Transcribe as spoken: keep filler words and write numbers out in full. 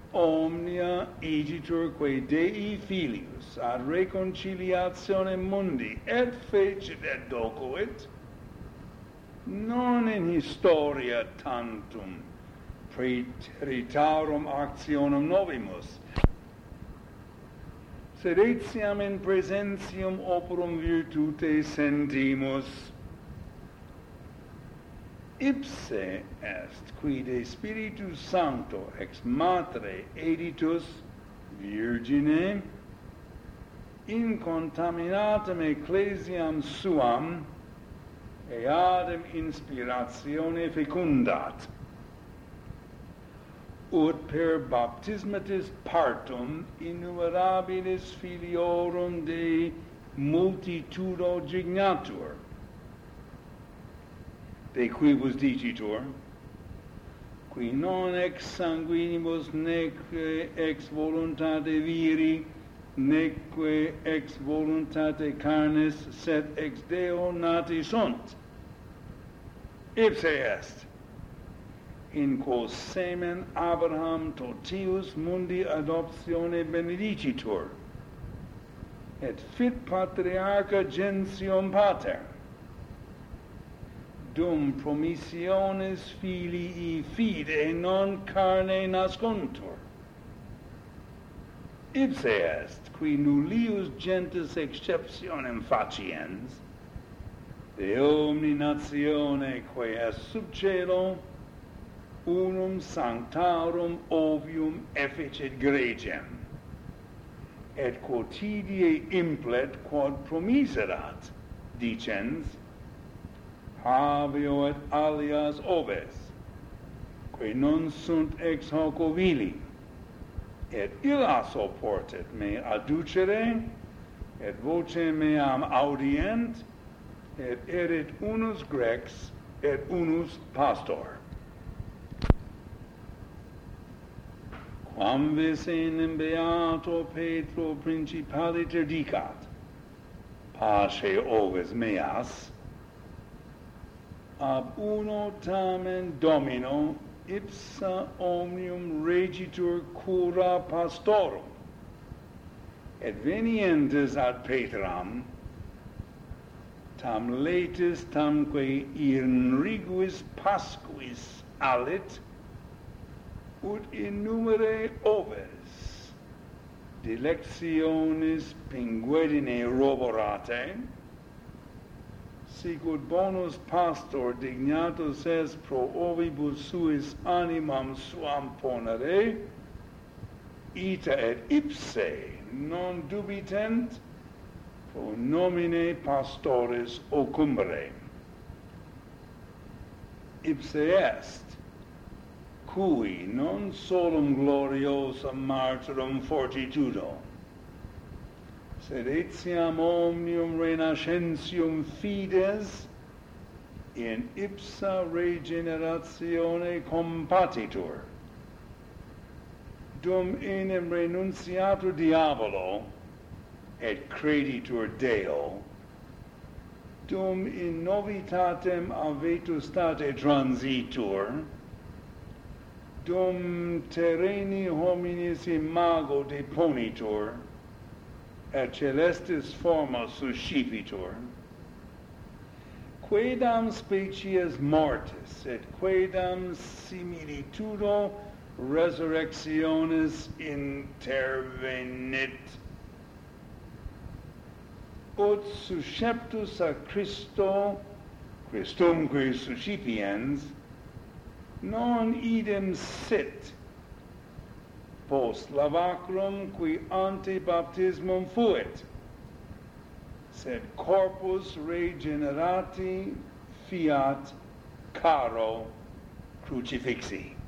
omnia igitur quae Dei filius ad reconciliatione mundi et fecit et docuit, non in historia tantum praeteritarum actionem novimus, sed etiam in presentium operum virtute sentimus. Ipse est qui de Spiritus Sancto ex matre editus virgine incontaminatum ecclesiam suam eadem inspiratione fecundat, ut per baptismatis partum innumerabilis filiorum Dei multitudo gignatur, de quibus dicitur, qui non ex sanguinibus neque ex voluntate viri, neque ex voluntate carnis, sed ex Deo nati sunt. Ipse est, in quo semen Abraham totius mundi adoptione benedicitur, et fit patriarcha gentium pater, dum promissiones filii fide non carne nascuntur. Ipse est, qui nullius gentes exceptionem faciens, de omni natione quae est sub caelo, unum sanctarum ovium efficit gregem, et quotidie implet quod promiserat, dicens, habeo et alias oves, quae non sunt ex hoc ovili, et illas oportet me adducere, et voce meam audient, et erit unus Grex, et unus pastor. Quam vis enim beato Petro principaliter dicat, pace oves meas, ab uno tamen Domino ipsa omnium regitur cura pastorum, et venientes ad Petram, tam latis tamque irriguis pasquis alit, ut in numere oves dilectionis pinguedine roborate, sicut bonus pastor dignatus est pro ovibus suis animam suam ponere, ita et ipse non dubitent pro nomine pastoris ocumbere. Ipse est, cui non solum gloriosum martyrum fortitudo, sed etiam omnium renascentium fides in ipsa regeneratione compatitur, dum enim renunciatur diabolo et creditur Deo, dum in novitatem a vetustate transitur, dum terreni hominis imago deponitur, et celestis forma suscipitur, quaedam species mortis et quaedam similitudo resurrectionis intervenit, ut susceptus a Christo, Christumque suscipiens, non idem sit post lavacrum qui ante baptismum fuit, sed corpus regenerati fiat caro crucifixi.